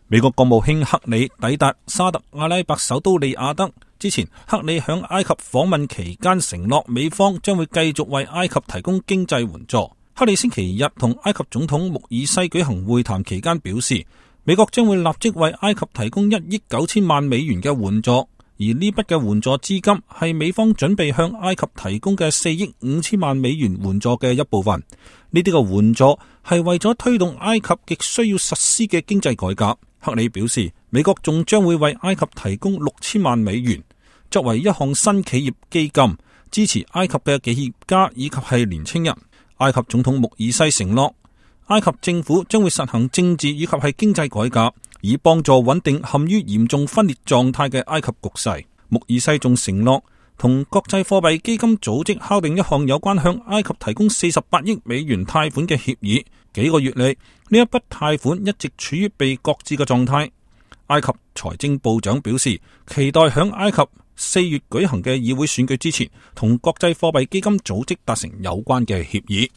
美國國務卿克里抵達沙特阿拉伯首都利雅得之前，克里響埃及訪問期間承諾美方將會繼續為埃及提供經濟援助。克里星期日同埃及總統穆爾西舉行會談期間表示，美國將會立即為埃及提供1億9千萬美元嘅援助，而呢筆嘅援助資金係美方準備向埃及提供嘅4億5千萬美元援助嘅一部分。呢啲嘅援助係為咗推動埃及極需要實施嘅經濟改革。克里表示，美國仲將會為埃及提供6千萬美元，作為一項新企業基金，支持埃及嘅企業家以及係年輕人。埃及總統穆爾西承諾，埃及政府將會實行政治以及係經濟改革，以幫助穩定陷於嚴重分裂狀態嘅埃及局勢。穆爾西仲承諾同國際貨幣基金組織敲定一項有關向埃及提供48億美元貸款嘅協議。幾個月嚟，呢一筆貸款一直處於被擱置嘅狀態。埃及財政部長表示，期待響埃及4月舉行嘅議會選舉之前，同國際貨幣基金組織達成有關嘅協議。